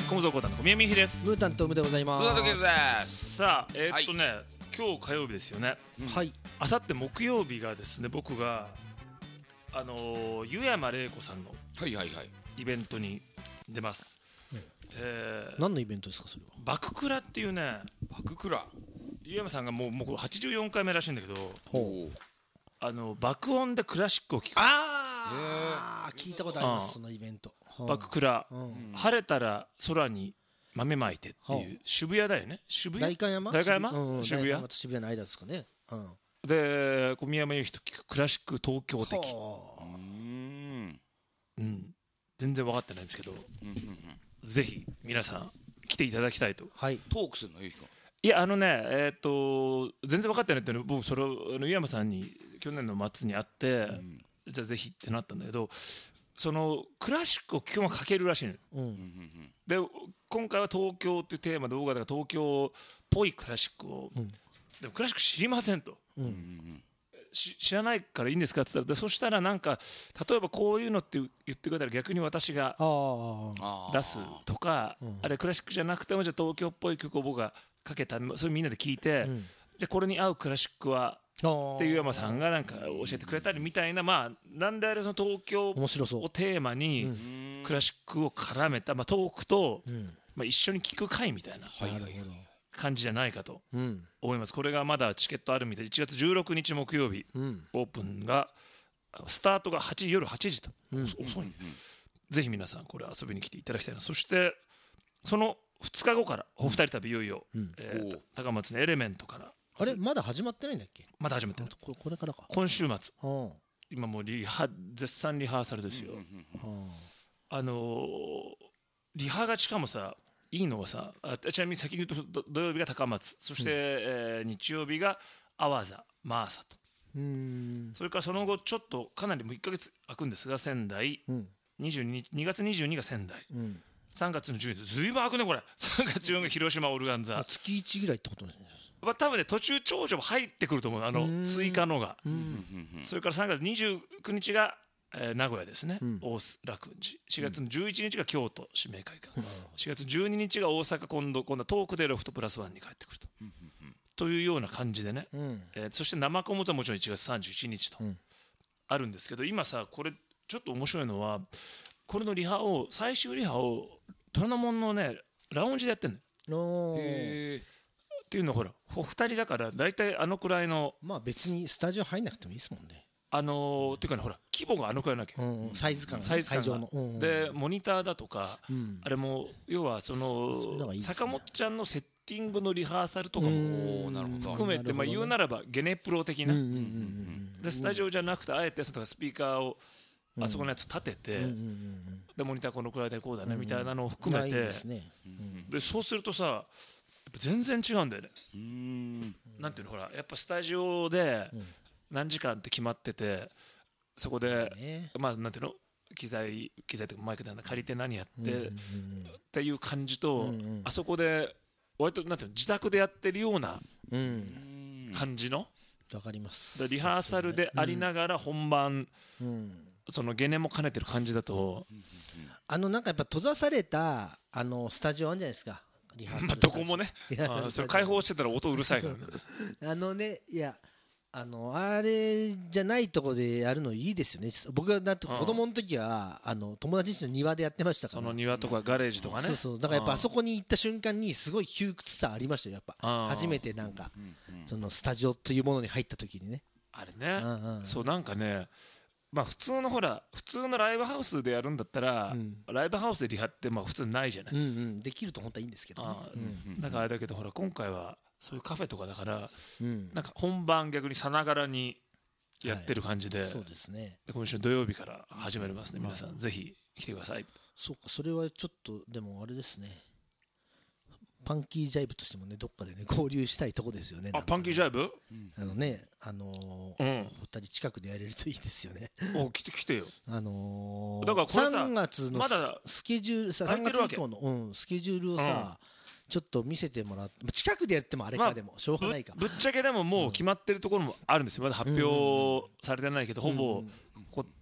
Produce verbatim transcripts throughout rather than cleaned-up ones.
コムゾーコータの小宮美ひです。 ムータントムでございます。 ムータントムです。 さあえー、っとね、はい、今日火曜日ですよね。 はい。 あさって木曜日がですね、僕があのー、湯山玲子さんのはいはいはいイベントに出ます。 うんえー、 何のイベントですかそれは。 バククラっていうね、 バククラ湯山さんがもうもうはちじゅうよんかいめらしいんだけど、 ほうあの爆音でクラシックを聴く。 ああ聞いたことあります、そのイベント。 バククラ、 うん、 晴れたら空に豆まいてっていう渋谷だよね。渋谷代官山代官山、 うん、 渋谷代官山と渋谷の間ですかね、うん、 で小宮山由紀と聞くクラシック東京的、 うん、 うん、全然分かってないんですけど、うんうんうん、ぜひ皆さん来ていただきたいと。 はい。 トークするの由紀君。 いやあのねえっ、ー、と全然分かってないっていうの僕それを湯山さんに去年の末に会って、うん、じゃあぜひってなったんだけど、そのクラシックを基本はかけるらしいの、うん、で今回は東京っていうテーマで僕は東京っぽいクラシックを、うん、でもクラシック知りませんと、うん、知らないからいいんですかって言ったら、そしたらなんか例えばこういうのって言ってくれたら逆に私が出すとか、 あ, あれクラシックじゃなくてもじゃあ東京っぽい曲を僕がかけた、それみんなで聞いて、うん、じゃあこれに合うクラシックはっていう山さんがなんか教えてくれたりみたいな、まあなんであれその東京をテーマにクラシックを絡めた、まあ、トークとまあ一緒に聞く会みたいな感じじゃないかと思います。これがまだチケットあるみたいで、いちがつじゅうろくにち木曜日オープンがスタートがはちじ夜はちじと遅い。ぜひ皆さんこれ遊びに来ていただきたいな。そしてそのふつかごからお二人旅いよいよ高松のエレメントから。 あれまだ始まってないんだっけ。 まだ始まってない。 これからか。 今週末、今もうリハ絶賛リハーサルですよ。あのー、リハがしかもさいいのはさ、あちなみに先に言うと土曜日が高松、そして、うんえー、日曜日が阿波座マーサと、うーんそれからその後ちょっとかなりもういっかげつ空くんですが、仙台、うん、にじゅうににちにがつにじゅうにが仙台、うん、さんがつのじゅうにずいぶん空くねこれ。さんがつじゅうよっかが広島オルガンザ、 月いちぐらいってことですね。 まあ、多分ね途中長女も入ってくると思う、あの追加のが。それからさんがつにじゅうくにちが、えー、名古屋ですね、うん、大須楽雲寺。しがつのじゅういちにちが京都指名会館、うん、しがつじゅうににちが大阪、今度今度はトークでロフトプラスワンに帰ってくると、うん、というような感じでね、うんえー、そして生コムとはもちろんいちがつさんじゅういちにちとあるんですけど、今さこれちょっと面白いのはこれのリハを最終リハを虎ノ門のねラウンジでやってんの。へーっていうのほらお二人だから大体あのくらいの、 まあ別にスタジオ入んなくてもいいですもんね。 あのー、っていうかねほら規模があのくらいなきゃ、 うんうん、サイズ感、 サイズ感が会場の、うんうん、 でモニターだとか、うん、あれも要はそのいい、ね、坂本ちゃんのセッティングのリハーサルとかも含めて、まあ言うならばゲネプロ的な、でスタジオじゃなくてあえてそのスピーカーをあそこのやつ立てて、でモニターこのくらいでこうだねみたいなのを含めて、でそうするとさ全然違うんだよね。うーんなんていうのほらやっぱスタジオで何時間って決まってて、そこで、ね、まあなんていうの機材機材とかマイクで借りて何やって、うんうんうん、っていう感じと、うんうん、あそこで割となんていうの自宅でやってるような感じの、 わかります。 リハーサルでありながら本番、うん、そのゲネも兼ねてる感じだと、うんうんうん、 あのなんかやっぱ閉ざされたあのスタジオあるんじゃないですか。 まあどこもね、あそれ開放してたら音うるさいからね。 あのねいやあのあれじゃないところでやるのいいですよね。僕がだって子供の時はあの友達の庭でやってましたから、 その庭とかガレージとかね。 そうそうだからやっぱあそこに行った瞬間にすごい窮屈さありましたよ。やっぱ初めてなんかそのスタジオというものに入った時にね、 あれね、そうなんかねまあ普通のほら普通のライブハウスでやるんだったら、うん、ライブハウスでリハってまあ普通ないじゃない、うんうん、 できると本当はいいんですけどね、 うん、だからあれだけどほら今回はそういうカフェとかだから、うん、なんか本番逆にさながらにやってる感じで、はい、 そうですね。 で今週土曜日から始まりますね、うん、皆さんぜひ来てください。 そうかそれはちょっとでもあれですね、パンキージャイブとしてもねどっかでね交流したいとこですよね。 あ、パンキージャイブ、 あのねあのーうん、お二人近くでやれるといいですよね。 お来て来てよ。 あのー、 だからこれささんがつのまだスケジュールささんがつ以降の、うん、スケジュールをさ、うん、ちょっと見せてもらって近くでやってもあれか、まあ、でもしょうがないか。 ぶ, ぶっちゃけでももう決まってるところもあるんですよ。まだ発表されてないけど、うん、ほぼこ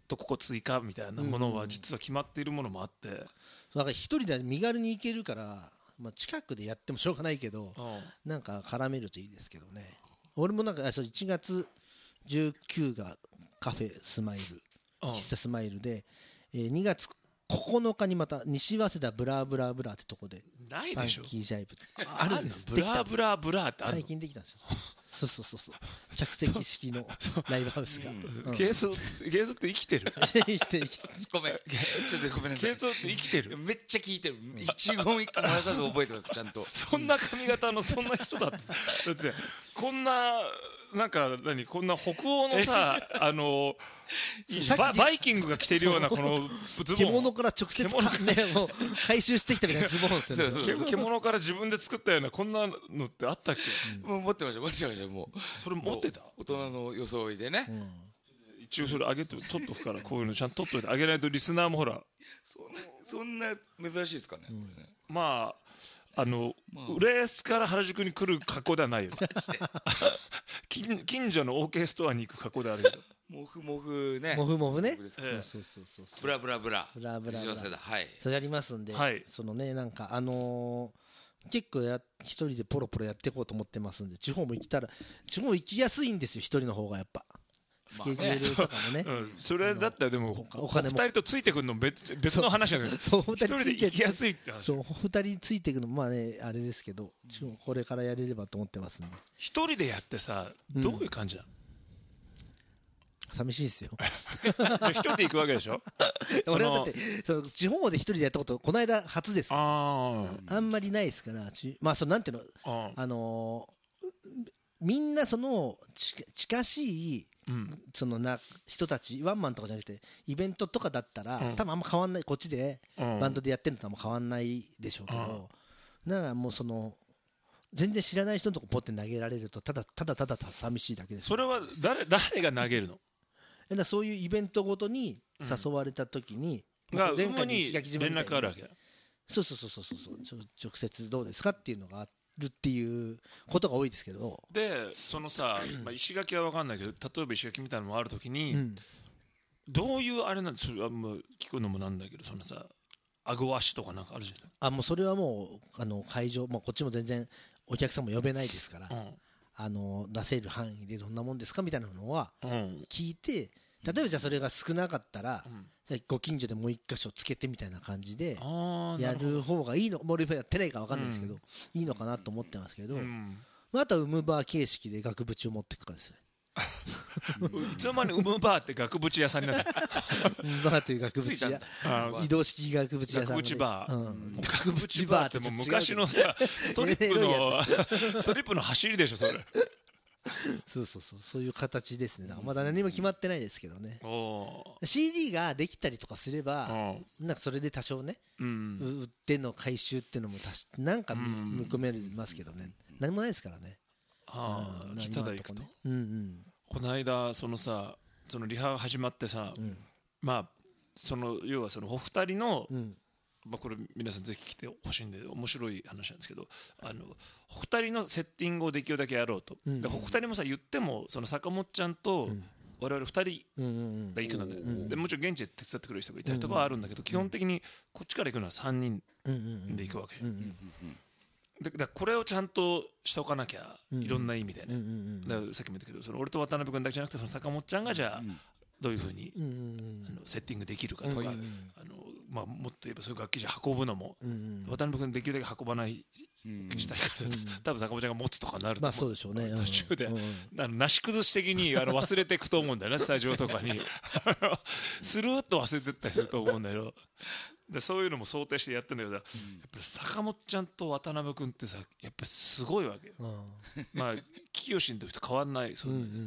とここ追加みたいなものは実は決まっているものもあって、 だから一人で身軽に行けるから、まあ、近くでやってもしょうがないけど、なんか絡めるといいですけどね。俺もなんかそういちがつじゅうくにちがカフェスマイル、喫茶スマイルで、えー、にがつここのかにまた西早稲田ブラブラブラってとこでないでしょ。 ファンキージャイブあるんです。 ブラブラブラってあるの。 最近できたんですよ。そうそうそうそう着席式のライブハウスが。 ゲーズゲーズって生きてる。 生きてる生きてる。 ごめんちょっとごめんなさい。 ゲーズって生きてる。 めっちゃ聞いてる。一言一句漏らさず覚えてますちゃんと。 そんな髪型のそんな人だってだってこんななんか何こんな北欧のさあのバ, バイキングが着てるようなこのズボン獣から直接か、ね、もう回収してきたみたいなズボンですよね。 そうそうそう獣から自分で作ったようなこんなのってあったっけ、 うん、もう持ってました持ってましたもうそれ持ってた大人の装いでね、うん、 一応それあげて取っとくからこういうのちゃんと取っといてあげないとリスナーもほらそんなそんな珍しいですかね、うん、 まああの、まあ、浦安から原宿に来る格好ではないよ近, 近所の OK ストアに行く格好であるけどモフモフねモフモフね、そうそうそうそうブラブラブラブラブラブラはいそれやりますんで、はい、そのねなんかあのー、結構や一人でポロポロやっていこうと思ってますんで地方も行きたら地方行きやすいんですよ一人の方がやっぱスケジュールとかもね、まあ、 そ, うん、それだったらでもお金もふたりとついてくるの別別の話だけど一人で行きやすいって話そうふたりついてくるのまあねあれですけどこれからやれればと思ってますんで一人でやってさどういう感じだ、 うん、寂しいですよ一人で行くわけでしょ俺はだってその地方で一人でやったことこの間初ですから あ, あんまりないですからまあそのなんていうの あ, あのー、みんなその近しいうん、そのな人たちワンマンとかじゃなくてイベントとかだったら、うん、多分あんま変わんないこっちで、うん、バンドでやってるのとあんま変わんないでしょうけど、うん、なんかもうその全然知らない人のとこポッて投げられるとただただただ寂しいだけです。 それは誰誰が投げるの？ だそういうイベントごとに誘われた時に、 うん、が前回に石垣島みたいに連絡あるわけだ。 そうそうそうそうそう直接どうですかっていうのがあってるっていうことが多いですけどでそのさ、まあ、石垣は分かんないけど例えば石垣みたいなのもあるときに、うん、どういうあれなんでそれはもう聞くのもなんだけどそのさアゴワシとかなんかあるじゃん。 あもうそれはもうあの会場、まあ、こっちも全然お客さんも呼べないですから、うん、あの出せる範囲でどんなもんですかみたいなのは聞いて、うん、例えばじゃあそれが少なかったら、うんご近所でもう一箇所つけてみたいな感じでやる方がいいのもう俺はやってないか分かんないですけど、うん、いいのかなと思ってますけど、うんまあ、あとはウムバー形式で額縁を持っていくかですよねいつの間にウムバーって額縁屋さんになったウムバーという額縁屋移動式額縁屋さん額縁バー、うん、額縁バーってもう昔のさストリップのストリップの走りでしょそれそうそうそうそういう形ですね。だからまだ何も決まってないですけどね。シーディー ができたりとかすればなんかそれで多少ね、うん、売っての回収っていうのもたしなんか見込めますけどね、うん、何もないですからね。 ああ、ただ行くと、うんうん、この間そのさそのリハが始まってさ、うん、まあその要はそのお二人の、うんまあ、これ皆さんぜひ来てほしいんで面白い話なんですけどあのお二人のセッティングをできるだけやろうと、うんうん、でお二人もさ言ってもその坂本ちゃんと我々二人が行くので、うんうん、でもちろん現地で手伝ってくれる人がいたりとかはあるんだけど、うんうん、基本的にこっちから行くのはさんにんで行くわけ、うんうんうんでだこれをちゃんとしておかなきゃいろんな意味でね、うんうん、だからさっきも言ったけどその俺と渡辺君だけじゃなくてその坂本ちゃんがじゃあどういうふうに、うんうん、あのセッティングできるかとか、うんうん、あのまあ、もっと言えばそういう楽器じゃ運ぶのも、うんうん、渡辺君できるだけ運ばない自体から、うんうん、多分坂本ちゃんが持つとかになると思う、 まあそうでしょうね、 途中で、うんうん、あのなし崩し的にあの忘れていくと思うんだよねスタジオとかにスルーッと忘れてったりすると思うんだけどでそういうのも想定してやってるんだけど、うん、やっぱり坂本ちゃんと渡辺君ってさやっぱりすごいわけよ、うん、まあ清の時と変わんないそう、うんうんうん、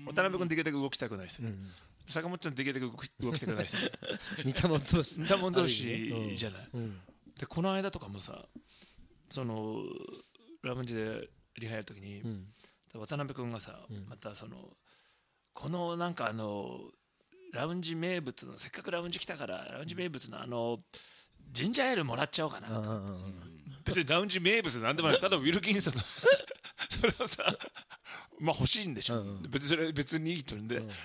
渡辺君できるだけ動きたくないですよ、うんうん坂本ちゃんできるだけ動きたくないですよ似たもん同士似たもん同士じゃない、うん、でこの間とかもさそのラウンジでリハやるときに、うん、渡辺君がさ、うん、またそのこのなんかあのラウンジ名物のせっかくラウンジ来たからラウンジ名物のあのジンジャーエールもらっちゃおうかなと、うん、別にラウンジ名物なんでもないただウィルキンソンのそれをさまあ欲しいんでしょ、うん、別にそれ別にいいとんで、うん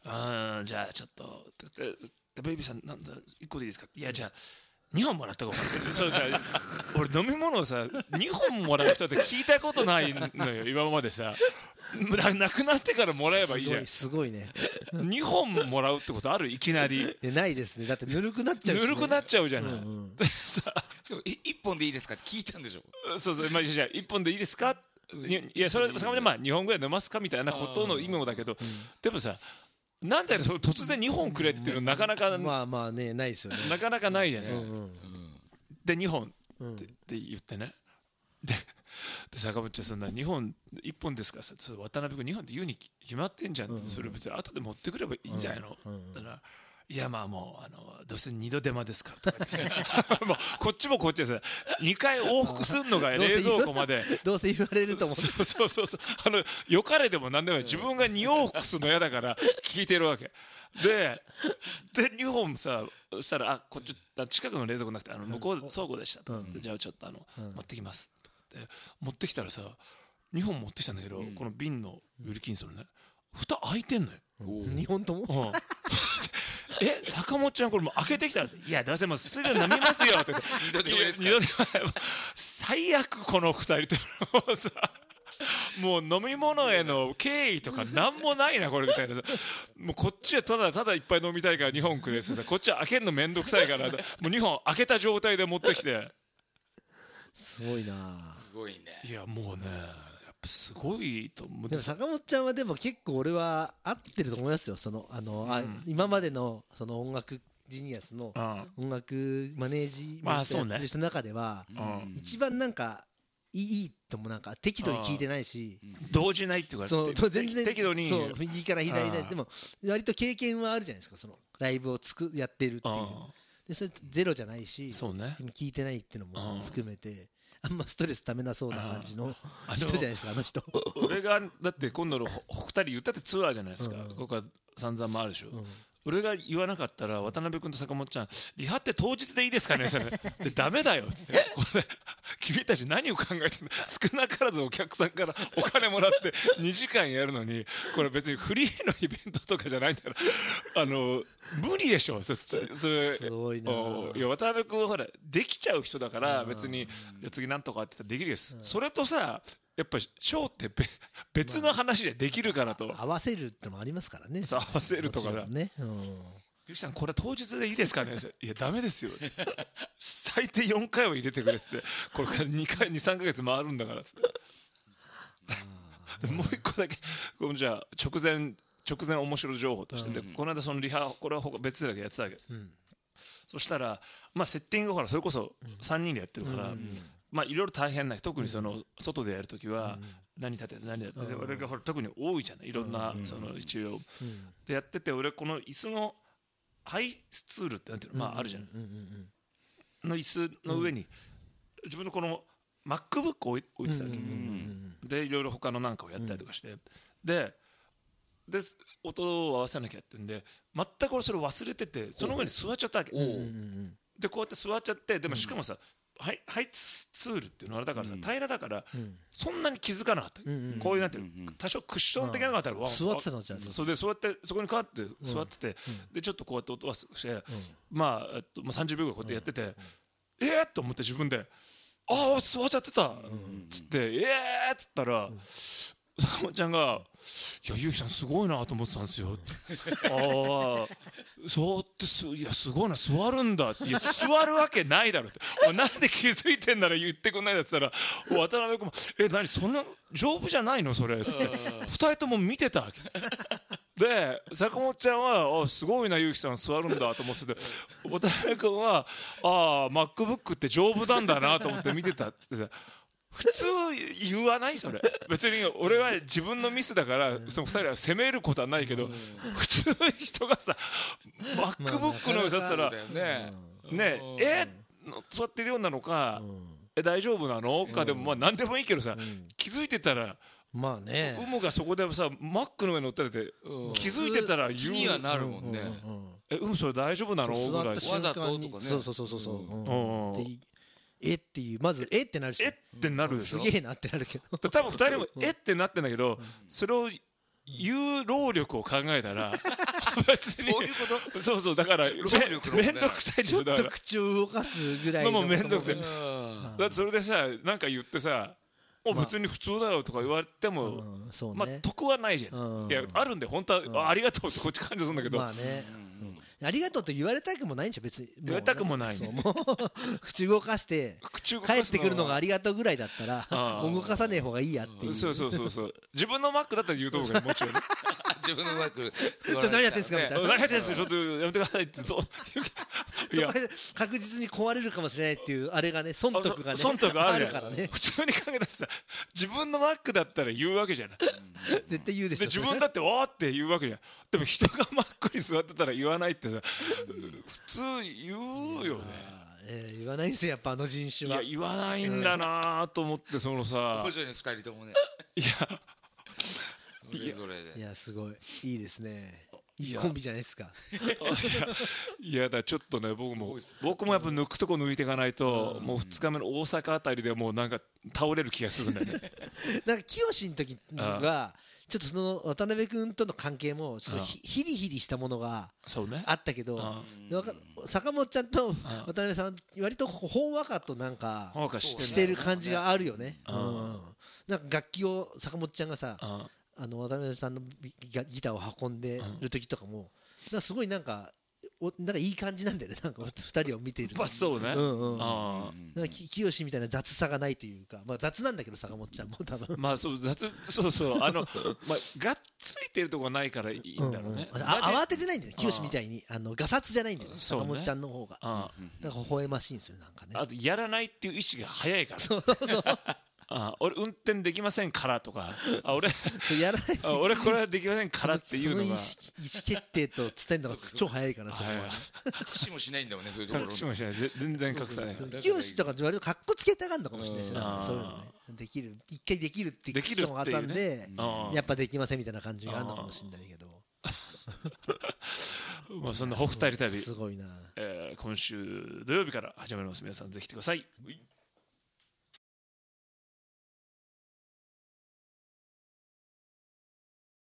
あじゃあちょっとベイビーさんなんだいっこでいいですか。いやじゃあにほんもらった方がそうじゃ俺飲み物をさにほんもらう人って聞いたことないのよ今までさ。なくなってからもらえばいいじゃん。 すごいね。 にほんもらうってことあるいきなり。 ないですね。だってぬるくなっちゃうし、ね、 ぬるくなっちゃうじゃない。 うんうん、 でさいっぽんでいいですかって聞いたんでしょ。 そうそう、まあ、じゃあいっぽんでいいですか。いやそれそれでまあにほんぐらい飲ますかみたいなことの意味もだけど、でもさなんだよ突然にほんくれっていうのなかなかまあまあねないですよね。 なかなかないじゃない。 うんうん、 でにほんって、うん、って言ってね。でで坂本ちゃんそんなにほんいっぽんですからさ渡辺君にほんって言うに決まってんじゃんって、うんうん、それ別に後で持ってくればいいんじゃないの、うんうん、だからいやまあもうあのどうせ二度手間ですからとか言ってもうこっちもこっちでさにかい往復すんのが冷蔵庫までどうせ言われると思う。 そうそうそうそうあのよかれでもなんでも自分がに往復するの嫌だから聞いてるわけででにほんさそしたらあこっち近くの冷蔵庫なくてあの向こう倉庫でしたと、うん、じゃあちょっとあの、うん、持ってきますと持ってきたらさにほん持ってきたんだけど、うん、この瓶のウリキンソンのね蓋開いてんのよにほんとも、うんえ坂本ちゃんこれもう開けてきたらいやどうせもうすぐ飲みますよって二度手間最悪このふたりともさもう飲み物への敬意とかなんもないなこれみたいなさもうこっちはただただいっぱい飲みたいからにほんくれてさこっちは開けるのめんどくさいからもうにほん開けた状態で持ってきてすごいなすごいね。 いやもうねすごいと思う。 でも坂本ちゃんはでも結構俺は合ってると思いますよ。そのあの、うん、あ今までのその音楽ジニアスの音楽マネージメントやってる人の中では一番なんかいいともなんか適度に聞いてないし動じないっていうかそう全然適度にそう右から左にでも割と経験はあるじゃないですか。そのライブをつくやってるっていうでそれゼロじゃないしそうね聞いてないっていうのも含めてあんまストレスためなそうな感じの人じゃないですかあの人俺がだって今度のふたり言ったってツアーじゃないですか、うん、ここは散々回るでしょ、うん、俺が言わなかったら渡辺君と坂本ちゃんリハって当日でいいですかねそれでダメだよってこれ君たち何を考えてんの少なからずお客さんからお金もらってにじかんやるのにこれ別にフリーのイベントとかじゃないんだからあの無理でしょそれすごいないや渡辺君はほらできちゃう人だから別にじゃ次なんとかって言ったらできるです、うん、それとさやっぱりショーって別の話でできるからと、 まあ、合わせるってのもありますからね。 そう合わせるとかね、うん、 ゆきさんこれ当日でいいですかねいやダメですよ最低よんかいは入れてくれってこれからにかいにさんかげつ回るんだからってもう一個だけこのじゃあ直前直前面白い情報として、うん、でこの間そのリハこれは別でやってたわけ、うん、そしたらまあセッティングほらそれこそさんにんでやってるから、うんうんまあいろいろ大変な特にその外でやるときは何立てて何やってて俺がほら特に多いじゃないいろんなその一応でやってて俺この椅子のハイスツールってなんていうのまああるじゃないの椅子の上に自分のこの MacBook を置いてたわけでいろいろ他のなんかをやったりとかしてでで音を合わせなきゃってんで全く俺それ忘れててその上に座っちゃったわけでこうやって座っちゃってでもしかもさハイ、ハイツールっていうのはあれだからさ、うん、平らだから、うん、そんなに気づかなかった、うんうん、こういうなんていうの、うんうん、多少クッション的なのがあったら、うん、 座ってたのじゃんそれでそうやってそこにかわって座ってて、うん、でちょっとこうやって音はして、うん、まあ、えっとまあ、さんじゅうびょうぐらいこうやってやってて、うん、えーっと思って自分でああ座っちゃってたっつってえーっつったら坂本ちゃんが「いやゆうきさんすごいなと思ってたんですよ」ああそうってすいやすごいな座るんだっていや座るわけないだろってお前なんで気づいてんなら言ってくんないだって言ったら渡辺君も「え何そんな丈夫じゃないのそれ」っつってふたりとも見てたわけで坂本ちゃんはあすごいなゆうきさん座るんだと思ってて渡辺君はああ MacBook って丈夫なんだなと思って見てたってさ普通言わないそれ別に俺は自分のミスだからそのふたりは責めることはないけど普通人がさ MacBook の上だったらねええ座ってるようなのかえ大丈夫なのかでもまあ何でもいいけどさ気づいてたらまあね有無がそこでさ Mac の上に乗ってて気づいてたら言う気にはなるもんねえ有無それ大丈夫なのぐらいわざととかねそうそうそうそうえっていうまずえってなるしえってなるでしょすげえなってなるけど多分ふたりもえってなってんだけどそれを言う労力を考えたら別にそういうことそうそうだからめ労力の問題めんどくさいんだちょっよだからと口を動かすぐらいのもうめんどくさいあだってそれでさなんか言ってさおまあ別に普通だよとか言われても、 うんそうねまあ得はないじゃん、 うんいやあるんで本当は、 んあありがとうってこっち感情するんだけど、 まあねありがとうと言われたくもないんじゃ別に言われたくもないそうもう口動かして口動かす帰ってくるのがありがとうぐらいだったらああもう動かさねえ方がいいやっていうそうそうそうそう自分のマックだったら言うと思うけどもちろんね自分のうまくちょっと何やってんすかみたいな何やってんすよちょっとやめてくださいってそういやそこで確実に壊れるかもしれないっていうあれがね損得がね損得あるるからね普通に考えたらさ自分のマックだったら言うわけじゃない絶対言うでしょで自分だってわーって言うわけじゃんでも人がマックに座ってたら言わないってさ普通言うよねえー言わないんですよやっぱあの人種はいや言わないんだなと思ってそのさ面白いね二人ともねいやそれぞれいでやすごいいいですねいいいやコンビじゃないですかいやだちょっとね僕も僕もやっぱ抜くとこ抜いていかないともうふつかめの大阪あたりでもうなんか倒れる気がするんだよねなんか清の時はちょっとその渡辺君との関係もちょっとひヒリヒリしたものがそうねあったけどあわか坂本ちゃんと渡辺さん割とほんわかとなんかほんわかしてんだしてる感じがあるよねうんうんなんか楽器を坂本ちゃんがさああの渡辺さんのギギターを運んでる時とかもなんかすごいなんかおなんかいい感じなんだよねなんかふたりを見ているとまあそうねうんうんあなんかき清みたいな雑さがないというかまあ雑なんだけど坂本ちゃんも多分まあそう雑そうそうあのまあがっついてるとこないからいいんだろうねうんうんあ慌ててないんだよね清みたいにあのガサツじゃないんだよねそうね坂本ちゃんの方があなんか微笑ましいんですよなんかねあとやらないっていう意識が早いからそうそうそうあ俺運転できませんからとかあ俺そうやらないあ俺これはできませんからっていうのがその意思意思決定と伝えるのが超早いからそれははい隠しもしないんだもんねそういうところ隠しもしないぜ全然隠さないそう清とか割とかっこつけたがるのかもしれないですよねうんそういうのねできる一回できるってできるクッションを挟んってであやっぱできませんみたいな感じがあるのかもしれないけどまあそんなほふたり旅すごいなえー今週土曜日から始まります皆さんぜひ来てください。